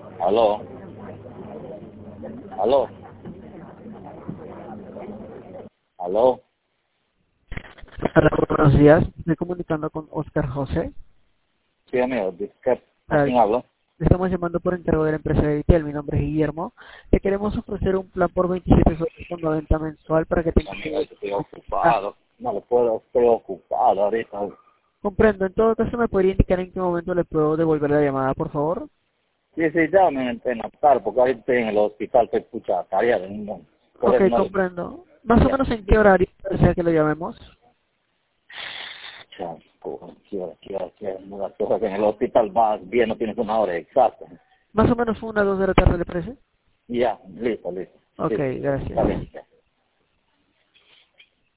Aló, aló, aló. Hola, buenos días. Estoy comunicando con Oscar José. Sí, amigo, disquet. ¿Con Ah, quién hablo? Le estamos llamando por encargo de la empresa de Vitel. Mi nombre es Guillermo. Le queremos ofrecer un plan por 27 soles con 90 mensual para que tenga... Amigo, estoy Ah, ocupado. No le puedo, estoy ocupado ahorita. comprendo. En todo caso, ¿me podría indicar en qué momento le puedo devolver la llamada, por favor? Sí, sí, llame en la tarde, porque ahorita estoy en el hospital, estoy escuchando tarea de un montón. Por Ok, eso no le... comprendo. Más o Ya, menos en qué horario desea que lo llamemos. chasco, una cosa que en el hospital más bien no tienes una hora exacta. Más o menos 1 a 2 de la tarde, ¿le parece? Ya, listo, listo. Ok, Sí, está bien, gracias. ya.